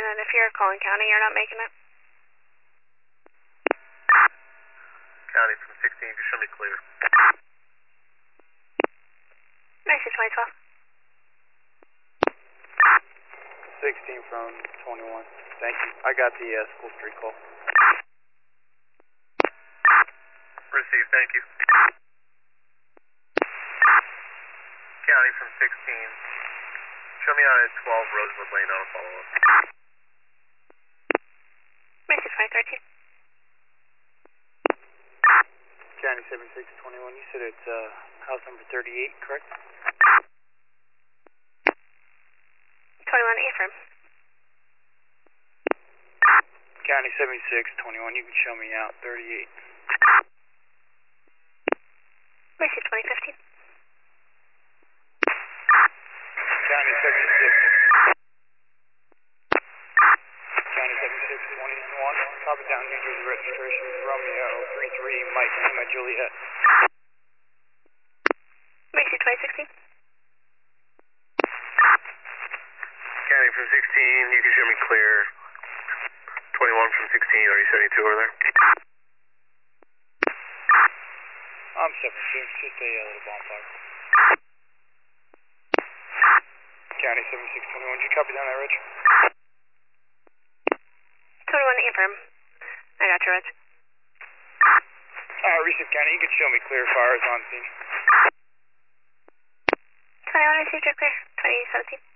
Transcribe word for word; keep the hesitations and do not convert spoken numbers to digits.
And if you're calling county, you're not making it? County from sixteen, just show me clear. Message twenty twelve. sixteen from twenty-one. Thank you. I got the uh, school street call. Received, thank you. County from sixteen. Show me on at twelve Rosewood Lane, I'll follow up. Message twenty thirteen. County seventy-six twenty-one. You said it's uh, house number thirty-eight, correct? twenty-one Ephraim. County seventy-six twenty-one. You can show me out thirty-eight. Message twenty fifteen. County seventy-six. County seventy-six twenty-one. Copy down New Jersey registration. Romeo three three Mike Lima Juliet. Message twenty sixteen. County from sixteen, you can show me clear. twenty-one from sixteen, are you seventy-two over there? I'm seventy-six, just a uh, little bonfire. County seventy-six twenty-one, did you copy down that, Rich? twenty-one Ephraim. I got you, Reg. Uh, Receive County, you can show me clear, fires on scene. twenty-one received your clear. twenty seventeen.